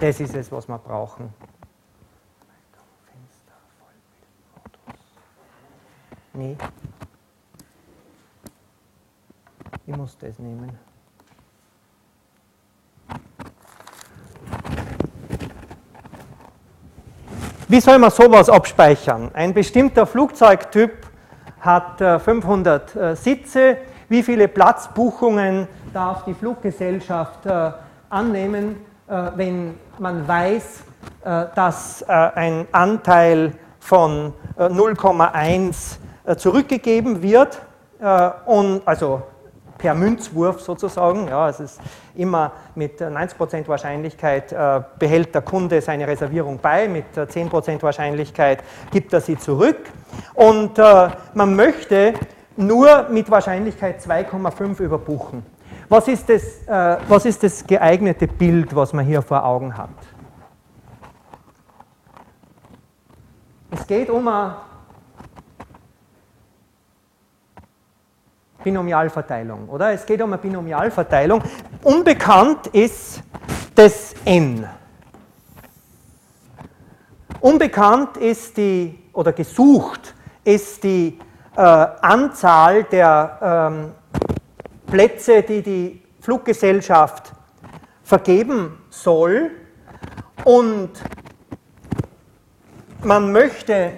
Das ist es, was wir brauchen. Nee. Ich muss das nehmen. Wie soll man sowas abspeichern? Ein bestimmter Flugzeugtyp hat 500 Sitze. Wie viele Platzbuchungen darf die Fluggesellschaft annehmen, wenn man weiß, dass ein Anteil von 0,1 zurückgegeben wird, und also per Münzwurf sozusagen, ja, es ist immer mit 90% Wahrscheinlichkeit behält der Kunde seine Reservierung bei, mit 10% Wahrscheinlichkeit gibt er sie zurück und man möchte nur mit Wahrscheinlichkeit 2,5 überbuchen. Was ist das geeignete Bild, was man hier vor Augen hat? Es geht um eine Binomialverteilung, oder? Es geht um eine Binomialverteilung. Unbekannt ist das n. Unbekannt ist oder gesucht ist die Anzahl der Plätze, die die Fluggesellschaft vergeben soll, und man möchte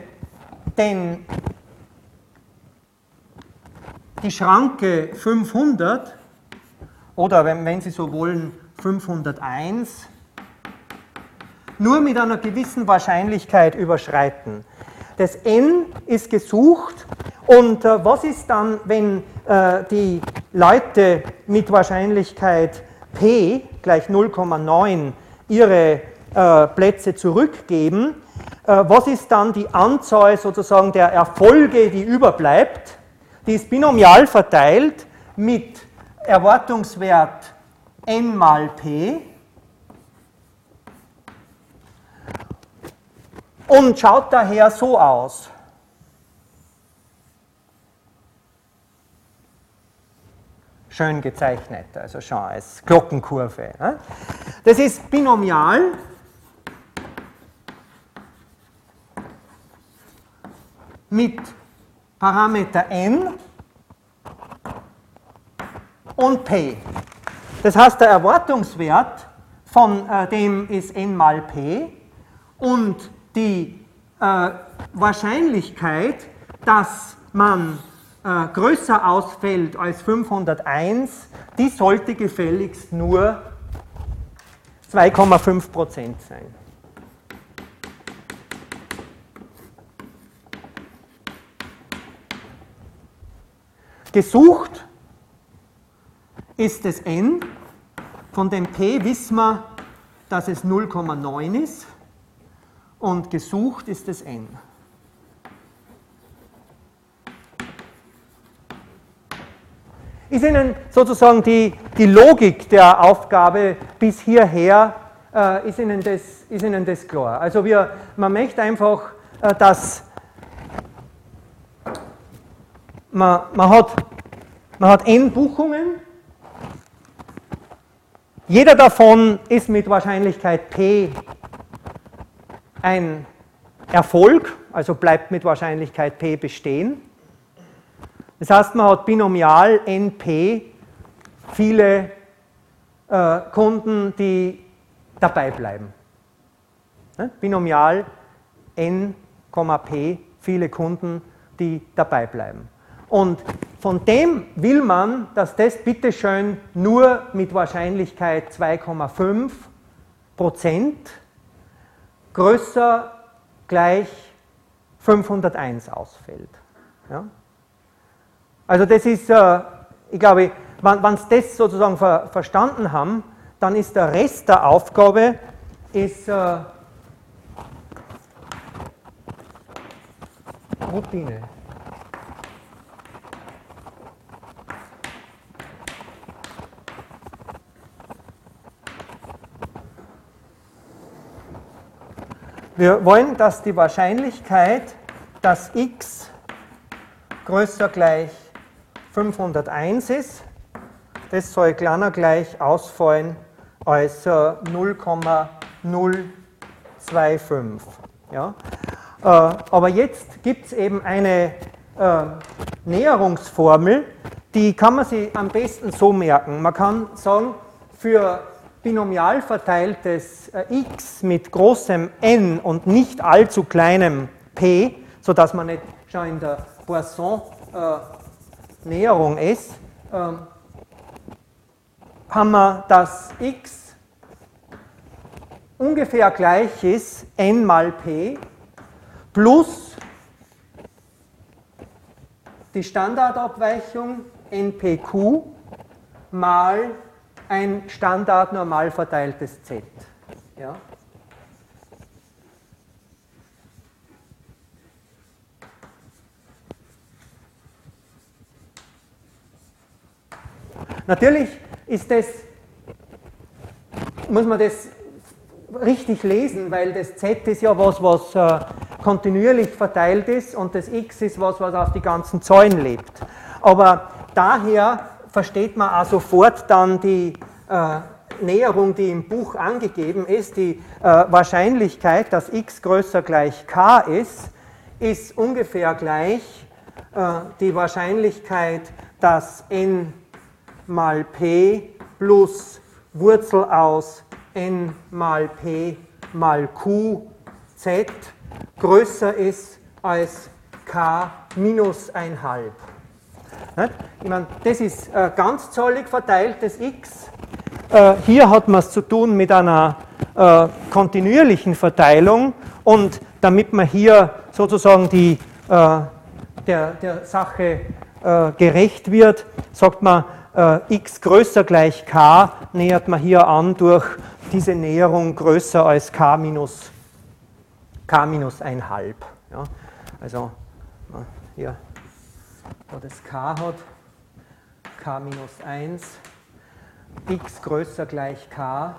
die Schranke 500 oder, wenn Sie so wollen, 501 nur mit einer gewissen Wahrscheinlichkeit überschreiten. Das n ist gesucht, und was ist dann, wenn die Leute mit Wahrscheinlichkeit p gleich 0,9 ihre Plätze zurückgeben? Was ist dann die Anzahl sozusagen der Erfolge, die überbleibt? Die ist binomial verteilt mit Erwartungswert n mal p und schaut daher so aus. Schön gezeichnet, also schon als Glockenkurve. Das ist binomial mit Parameter n und p. Das heißt, der Erwartungswert von dem ist n mal p, und die Wahrscheinlichkeit, dass man größer ausfällt als 501, die sollte gefälligst nur 2,5% sein. Gesucht ist das n, von dem p wissen wir, dass es 0,9 ist, und gesucht ist das n. Ist Ihnen sozusagen die Logik der Aufgabe bis hierher, ist Ihnen das klar? Also man möchte einfach, dass man hat n Buchungen, jeder davon ist mit Wahrscheinlichkeit p ein Erfolg, also bleibt mit Wahrscheinlichkeit p bestehen. Das heißt, man hat binomial np viele Kunden, die dabei bleiben. Binomial n, p viele Kunden, die dabei bleiben. Und von dem will man, dass das bitteschön nur mit Wahrscheinlichkeit 2,5% größer gleich 501 ausfällt. Ja? Also das ist, ich glaube, wenn Sie das sozusagen verstanden haben, dann ist der Rest der Aufgabe Routine. Wir wollen, dass die Wahrscheinlichkeit, dass x größer gleich 501 ist, das soll kleiner gleich ausfallen als 0,5 0,25. Ja? Aber jetzt gibt es eben eine Näherungsformel, die kann man sich am besten so merken. Man kann sagen, für binomial verteiltes x mit großem n und nicht allzu kleinem p, sodass man nicht schon in der Poisson-Näherung ist, haben wir, dass x ungefähr gleich ist n mal p plus die Standardabweichung npq mal ein standardnormal verteiltes z. Ja? Natürlich ist das, muss man das richtig lesen, weil das z ist ja was kontinuierlich verteilt ist und das x ist was auf die ganzen Zahlen lebt. Aber daher versteht man auch sofort dann die Näherung, die im Buch angegeben ist. Die Wahrscheinlichkeit, dass x größer gleich k ist ungefähr gleich die Wahrscheinlichkeit, dass n mal p plus Wurzel aus n mal p mal q z größer ist als k minus 1,5. Ich meine, das ist ganzzahlig verteiltes x. Hier hat man es zu tun mit einer kontinuierlichen Verteilung und damit man hier sozusagen der Sache gerecht wird, sagt man, x größer gleich k nähert man hier an durch diese Näherung größer als k minus 1,5. Ja, also hier, wo das k hat, k minus 1, x größer gleich k,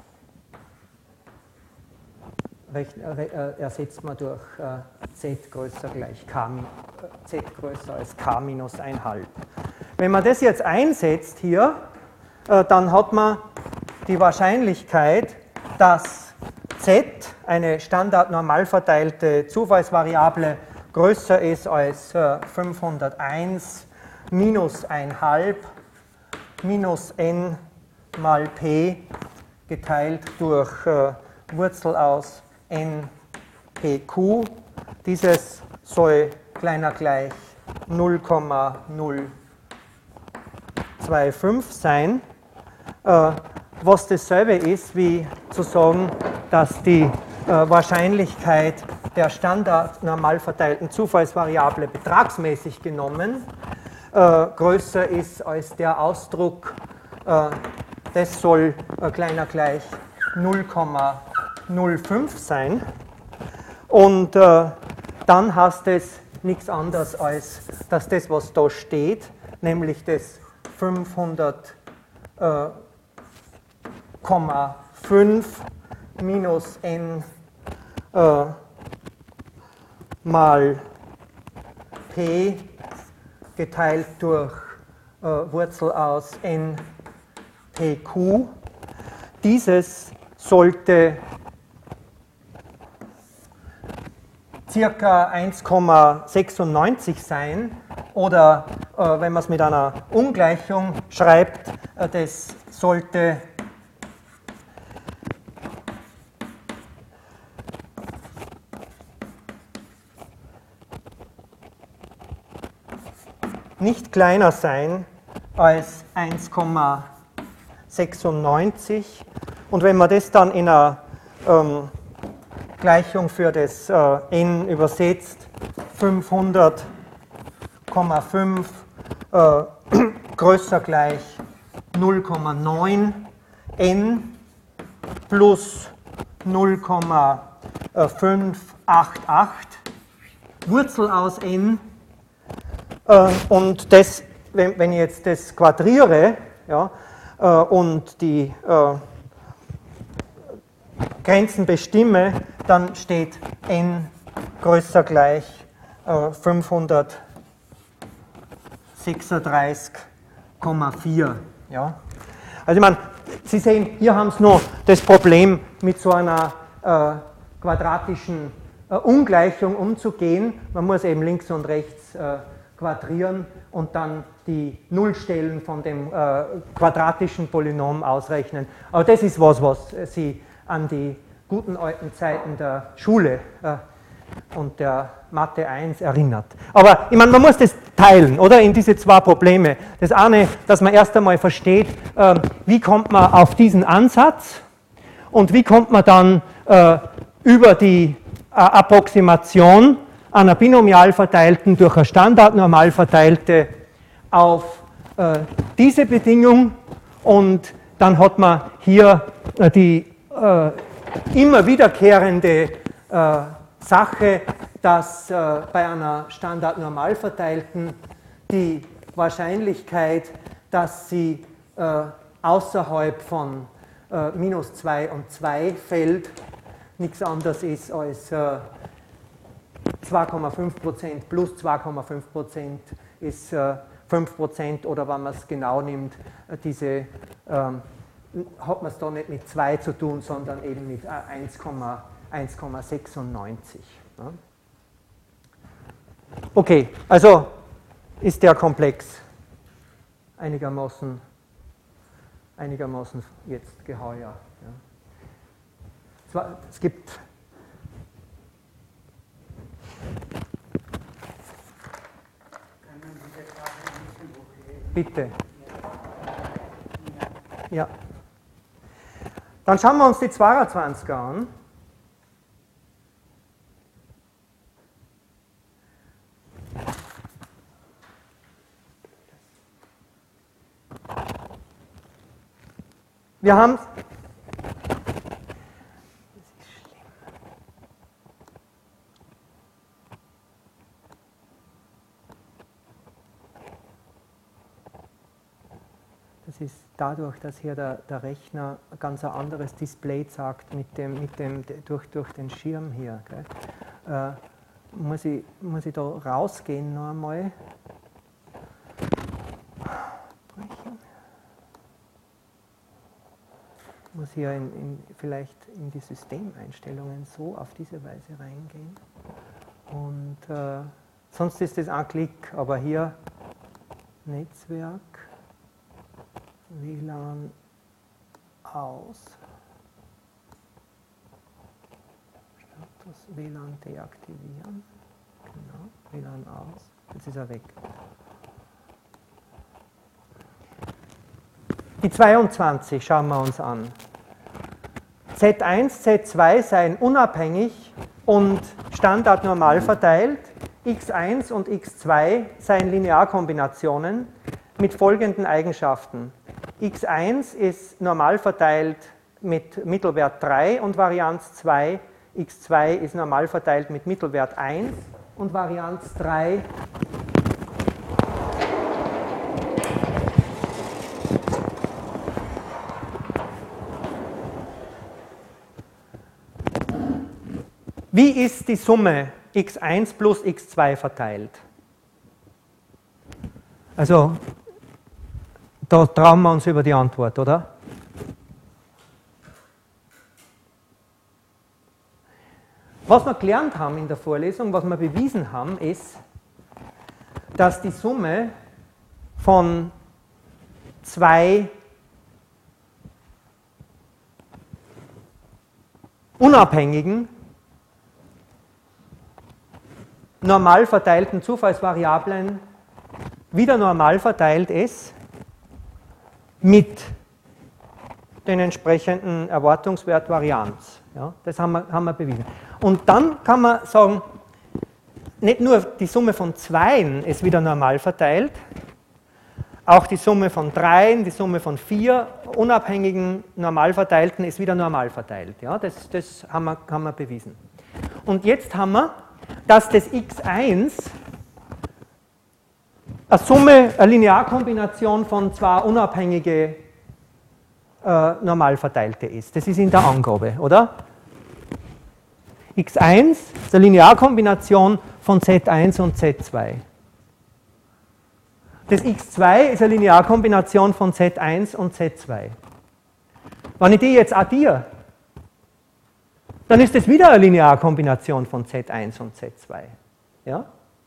ersetzt man durch z größer gleich k, z größer als k minus 1,5. Wenn man das jetzt einsetzt hier, dann hat man die Wahrscheinlichkeit, dass z, eine standardnormal verteilte Zufallsvariable, größer ist als 501 minus 1,5 minus n mal p geteilt durch Wurzel aus npq. Dieses soll kleiner gleich 0,025 sein, was dasselbe ist, wie zu sagen, dass die Wahrscheinlichkeit der standardnormal verteilten Zufallsvariable betragsmäßig genommen größer ist als der Ausdruck, das soll kleiner gleich 0,05 sein. Und dann heißt es nichts anderes als, dass das, was da steht, nämlich das 500,5 minus n mal p geteilt durch Wurzel aus npq. Dieses sollte circa 1,96 sein oder wenn man es mit einer Ungleichung schreibt, das sollte nicht kleiner sein als 1,96 und wenn man das dann in einer Gleichung für das n übersetzt, 500,5 größer gleich 0,9 n plus 0,588 Wurzel aus n. Und das, wenn ich jetzt das quadriere, ja, und die Grenzen bestimme, dann steht n größer gleich 536,4. Ja. Also ich meine, Sie sehen, hier haben Sie noch das Problem, mit so einer quadratischen Ungleichung umzugehen. Man muss eben links und rechts quadrieren und dann die Nullstellen von dem quadratischen Polynom ausrechnen. Aber das ist was Sie an die guten alten Zeiten der Schule und der Mathe 1 erinnert. Aber ich meine, man muss das teilen, oder? In diese zwei Probleme. Das eine, dass man erst einmal versteht, wie kommt man auf diesen Ansatz und wie kommt man dann über die Approximation einer binomial verteilten durch eine standardnormal verteilte auf diese Bedingung, und dann hat man hier die immer wiederkehrende Sache, dass bei einer standardnormal verteilten die Wahrscheinlichkeit, dass sie außerhalb von minus 2 und 2 fällt, nichts anderes ist als 2,5% plus 2,5% ist 5%, oder wenn man es genau nimmt, hat man es da nicht mit 2 zu tun, sondern eben mit 1,96. Ja. Okay, also ist der Komplex einigermaßen jetzt geheuer. Ja. Es gibt bitte. Ja. Dann schauen wir uns die 22er an. Wir haben, das ist dadurch, dass hier der Rechner ganz ein anderes Display zeigt durch den Schirm hier. Muss ich da rausgehen noch einmal? Muss hier vielleicht in die Systemeinstellungen so auf diese Weise reingehen. Und sonst ist das ein Klick, aber hier Netzwerk, WLAN aus, Status WLAN deaktivieren, genau, WLAN aus, jetzt ist er weg. Die 22 schauen wir uns an. Z1, Z2 seien unabhängig und standardnormal verteilt. X1 und X2 seien Linearkombinationen mit folgenden Eigenschaften. X1 ist normal verteilt mit Mittelwert 3 und Varianz 2. X2 ist normal verteilt mit Mittelwert 1 und Varianz 3. Wie ist die Summe x1 plus x2 verteilt? Also, da trauen wir uns über die Antwort, oder? Was wir gelernt haben in der Vorlesung, was wir bewiesen haben, ist, dass die Summe von zwei unabhängigen, normal verteilten Zufallsvariablen wieder normal verteilt ist mit den entsprechenden Erwartungswert Varianz. Ja, das haben wir bewiesen. Und dann kann man sagen, nicht nur die Summe von 2 ist wieder normal verteilt, auch die Summe von 3, die Summe von 4 unabhängigen normal verteilten ist wieder normal verteilt. Ja, das haben wir bewiesen. Und jetzt haben wir, dass das x1 eine Linearkombination von zwei unabhängige normal verteilte ist. Das ist in der Angabe, oder? x1 ist eine Linearkombination von z1 und z2. Das x2 ist eine Linearkombination von z1 und z2. Wenn ich die jetzt addiere, dann ist das wieder eine Linearkombination von Z1 und Z2. Ja?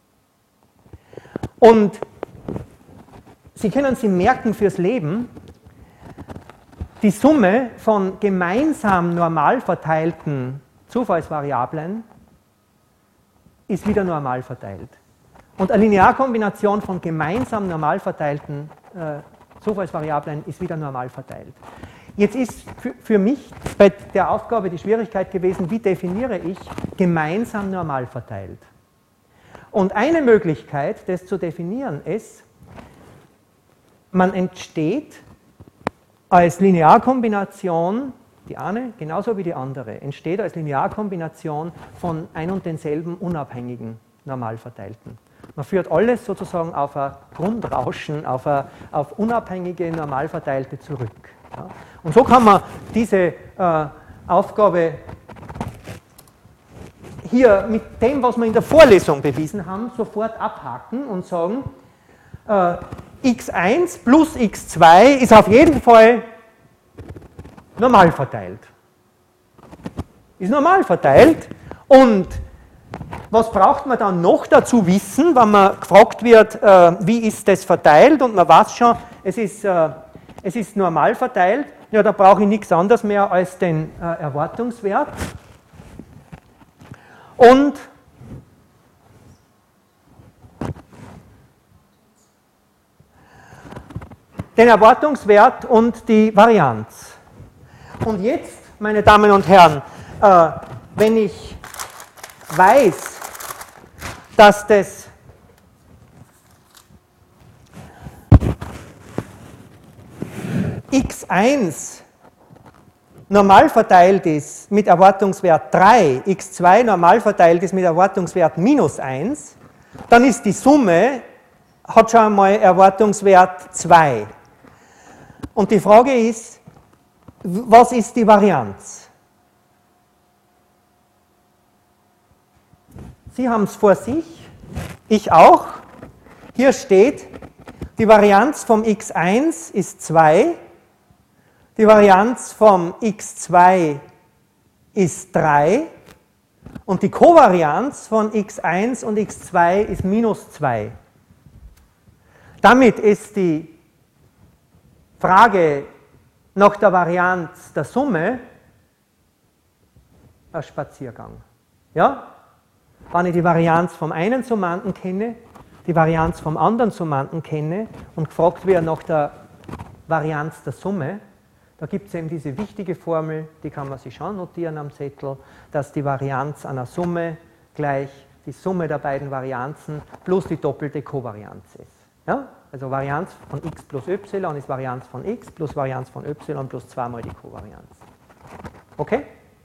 Und Sie können sich merken fürs Leben, die Summe von gemeinsam normal verteilten Zufallsvariablen ist wieder normal verteilt. Und eine Linearkombination von gemeinsam normal verteilten Zufallsvariablen ist wieder normal verteilt. Jetzt ist für mich bei der Aufgabe die Schwierigkeit gewesen, wie definiere ich gemeinsam normal verteilt. Und eine Möglichkeit, das zu definieren, ist, man entsteht als Linearkombination, die eine genauso wie die andere, entsteht als Linearkombination von ein und denselben unabhängigen Normalverteilten. Man führt alles sozusagen auf ein Grundrauschen, auf unabhängige Normalverteilte zurück. Ja. Und so kann man diese Aufgabe hier mit dem, was wir in der Vorlesung bewiesen haben, sofort abhaken und sagen, x1 plus x2 ist auf jeden Fall normal verteilt. Ist normal verteilt. Und was braucht man dann noch dazu wissen, wenn man gefragt wird, wie ist das verteilt? Und man weiß schon, es ist normal verteilt. Ja, da brauche ich nichts anderes mehr als den Erwartungswert. Und den Erwartungswert und die Varianz. Und jetzt, meine Damen und Herren, wenn ich weiß, dass das x1 normal verteilt ist mit Erwartungswert 3, x2 normal verteilt ist mit Erwartungswert minus 1, dann ist die Summe, hat schon einmal Erwartungswert 2. Und die Frage ist, was ist die Varianz? Sie haben es vor sich, ich auch. Hier steht, die Varianz vom x1 ist 2, die Varianz vom x2 ist 3 und die Kovarianz von x1 und x2 ist minus 2. Damit ist die Frage nach der Varianz der Summe ein Spaziergang. Ja? Wenn ich die Varianz vom einen Summanden kenne, die Varianz vom anderen Summanden kenne und gefragt werde nach der Varianz der Summe, da gibt es eben diese wichtige Formel, die kann man sich schon notieren am Zettel, dass die Varianz einer Summe gleich die Summe der beiden Varianzen plus die doppelte Kovarianz ist. Ja? Also Varianz von x plus y ist Varianz von x plus Varianz von y plus zweimal die Kovarianz. Okay?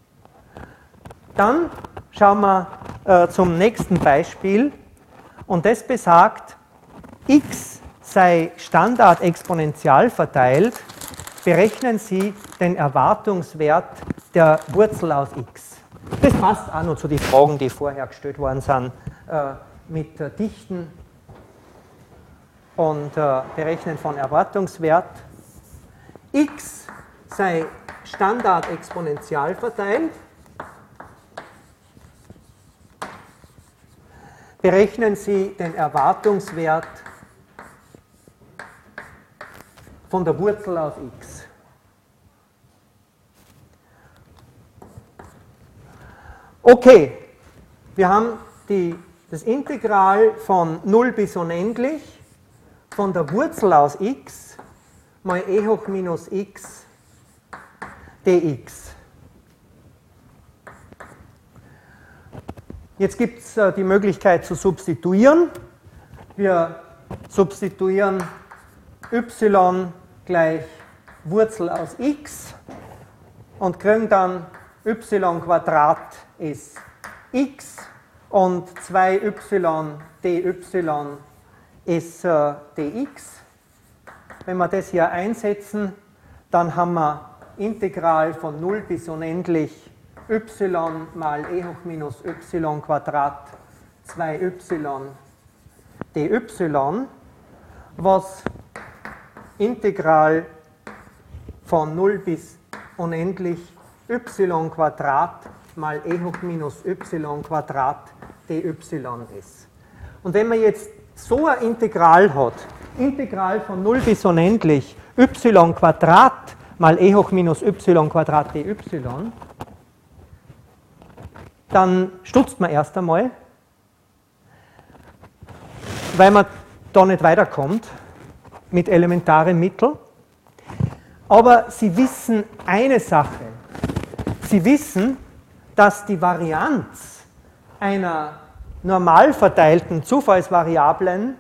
Dann schauen wir zum nächsten Beispiel und das besagt, x sei standardexponentiell verteilt, berechnen Sie den Erwartungswert der Wurzel aus x. Das passt auch noch zu den Fragen, die vorher gestellt worden sind, mit Dichten und Berechnen von Erwartungswert. X sei standardexponentiell verteilt. Berechnen Sie den Erwartungswert von der Wurzel aus x. Okay, wir haben das Integral von 0 bis unendlich von der Wurzel aus x mal e hoch minus x dx. Jetzt gibt es die Möglichkeit zu substituieren. Wir substituieren y gleich Wurzel aus x und kriegen dann y² ist x und 2y dy ist dx. Wenn wir das hier einsetzen, dann haben wir Integral von 0 bis unendlich y mal e hoch minus y² 2y dy, was Integral von 0 bis unendlich y Quadrat mal e hoch minus y Quadrat dy ist. Und wenn man jetzt so ein Integral hat, Integral von 0 bis unendlich y Quadrat mal e hoch minus y Quadrat dy, dann stutzt man erst einmal, weil man da nicht weiterkommt mit elementaren Mitteln. Aber Sie wissen eine Sache. Sie wissen, dass die Varianz einer normal verteilten Zufallsvariablen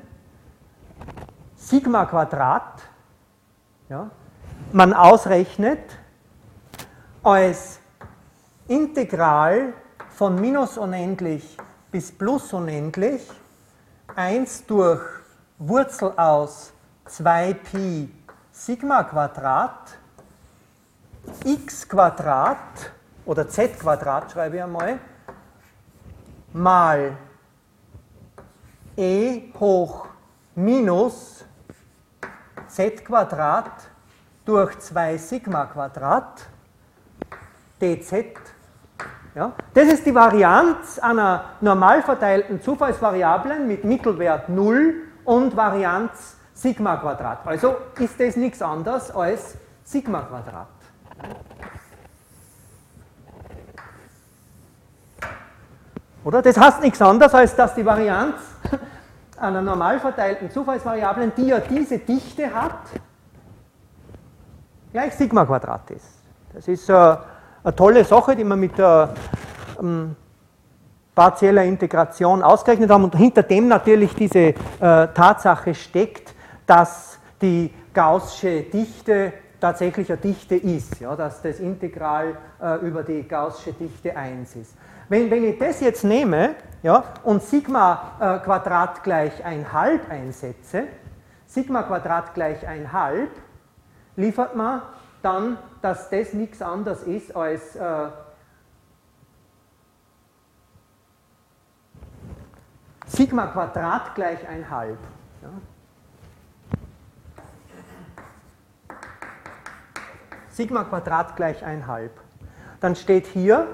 Sigma Quadrat, ja, man ausrechnet als Integral von minus unendlich bis plus unendlich 1 durch Wurzel aus 2pi Sigma Quadrat x Quadrat oder z Quadrat schreibe ich einmal mal e hoch minus z Quadrat durch 2 Sigma Quadrat dz. Ja, das ist die Varianz einer normal verteilten Zufallsvariablen mit Mittelwert 0 und Varianz Sigma Quadrat. Also ist das nichts anderes als Sigma Quadrat. Oder? Das heißt nichts anderes, als dass die Varianz einer normal verteilten Zufallsvariablen, die ja diese Dichte hat, gleich Sigma Quadrat ist. Das ist eine tolle Sache, die wir mit der partieller Integration ausgerechnet haben und hinter dem natürlich diese Tatsache steckt, dass die gaußsche Dichte tatsächlich eine Dichte ist, ja, dass das Integral über die gaußsche Dichte 1 ist. Wenn ich das jetzt nehme, ja, und Sigma Quadrat gleich 1,5 einsetze, Sigma Quadrat gleich 1,5, liefert man dann, dass das nichts anderes ist als Sigma Quadrat gleich 1,5. Ja. Sigma Quadrat gleich 1,5. Dann steht hier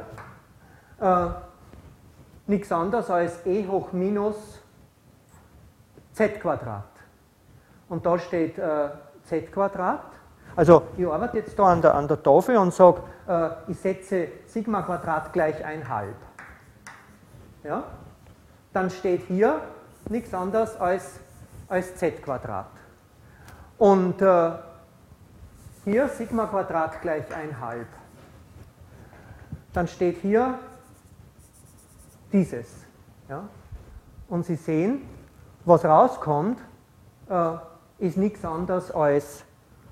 nichts anderes als e hoch minus z Quadrat. Und da steht z Quadrat. Also ich arbeite jetzt da an der Tafel und sage, ich setze Sigma Quadrat gleich 1,5. Ja? Dann steht hier nichts anderes als z Quadrat. Und hier Sigma Quadrat gleich 1,5. Dann steht hier dieses. Ja? Und Sie sehen, was rauskommt, ist nichts anderes als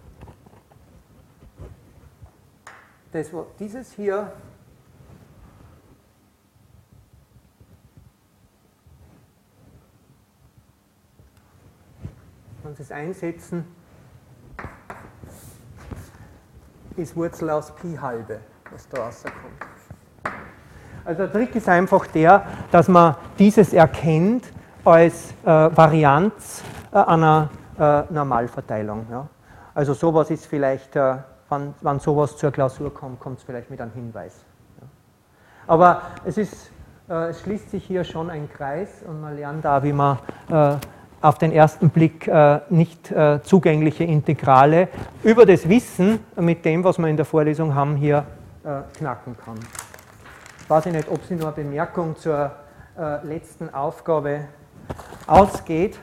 das, dieses hier wenn Sie es einsetzen, ist Wurzel aus Pi halbe, was da rauskommt. Also der Trick ist einfach der, dass man dieses erkennt als Varianz einer Normalverteilung. Ja. Also sowas ist vielleicht, wenn sowas zur Klausur kommt, kommt es vielleicht mit einem Hinweis. Ja. Aber es schließt sich hier schon ein Kreis und man lernt da, wie man auf den ersten Blick nicht zugängliche Integrale über das Wissen mit dem, was wir in der Vorlesung haben, hier knacken kann. Ich weiß nicht, ob Sie noch eine Bemerkung zur letzten Aufgabe ausgeht.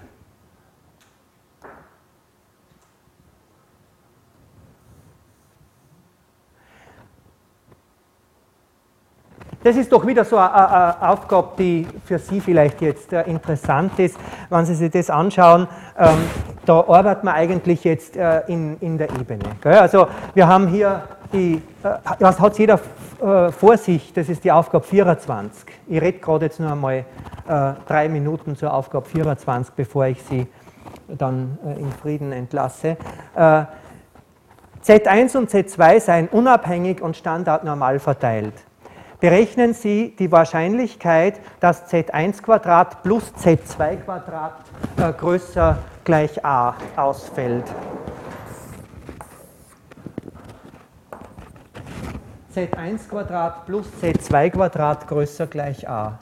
Das ist doch wieder so eine Aufgabe, die für Sie vielleicht jetzt interessant ist. Wenn Sie sich das anschauen, da arbeitet man eigentlich jetzt in der Ebene. Also wir haben hier was hat jeder vor sich, das ist die Aufgabe 24. Ich rede gerade jetzt nur einmal 3 Minuten zur Aufgabe 24, bevor ich Sie dann in Frieden entlasse. Z1 und Z2 seien unabhängig und standardnormal verteilt. Berechnen Sie die Wahrscheinlichkeit, dass Z1² plus Z2² größer gleich a ausfällt. z1 plus z2 größer gleich a.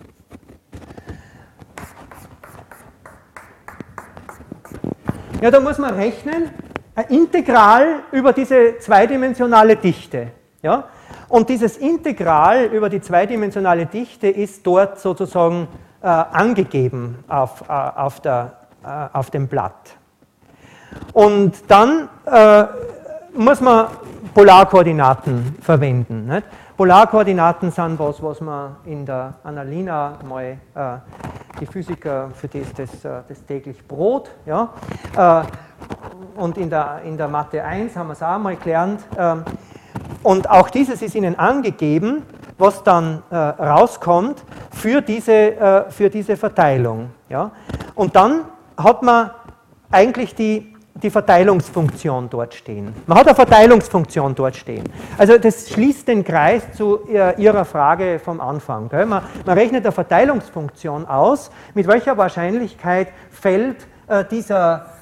Ja, da muss man rechnen, ein Integral über diese zweidimensionale Dichte. Ja? Und dieses Integral über die zweidimensionale Dichte ist dort sozusagen angegeben auf dem Blatt. Und dann muss man Polarkoordinaten verwenden. Nicht? Polarkoordinaten sind was man in der Annalina mal, die Physiker, für die ist das täglich Brot. Ja? Und in der Mathe 1 haben wir es auch mal gelernt. Und auch dieses ist Ihnen angegeben, was dann rauskommt für diese Verteilung. Ja? Und dann hat man eigentlich die Verteilungsfunktion dort stehen. Man hat eine Verteilungsfunktion dort stehen. Also das schließt den Kreis zu Ihrer Frage vom Anfang. Gell? Man rechnet eine Verteilungsfunktion aus, mit welcher Wahrscheinlichkeit fällt dieses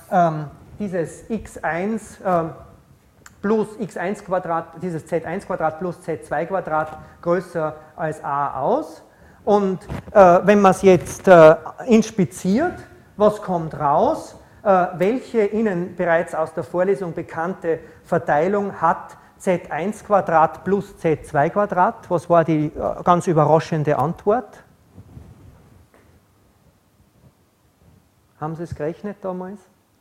x1 plus x1 dieses z1 plus z2 größer als a aus. Und wenn man es jetzt inspiziert, was kommt raus? Welche Ihnen bereits aus der Vorlesung bekannte Verteilung hat z1 plus z2? Was war die ganz überraschende Antwort? Haben Sie es gerechnet damals?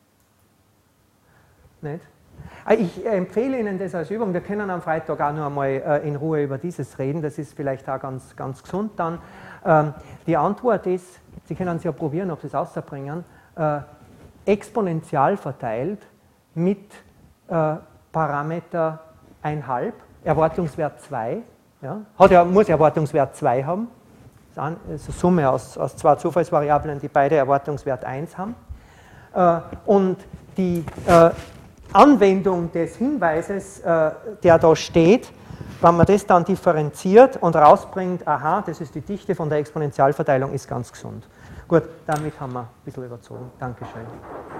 Nicht? Ich empfehle Ihnen das als Übung. Wir können am Freitag auch noch einmal in Ruhe über dieses reden. Das ist vielleicht auch ganz gesund dann. Die Antwort ist, Sie können es ja probieren, ob Sie es rausbringen, exponentiell verteilt mit Parameter 1,5, Erwartungswert 2. Ja, muss Erwartungswert 2 haben. Das ist eine Summe aus zwei Zufallsvariablen, die beide Erwartungswert 1 haben. Und die Anwendung des Hinweises, der da steht, wenn man das dann differenziert und rausbringt, aha, das ist die Dichte von der Exponentialverteilung, ist ganz gesund. Gut, damit haben wir ein bisschen überzogen. Dankeschön.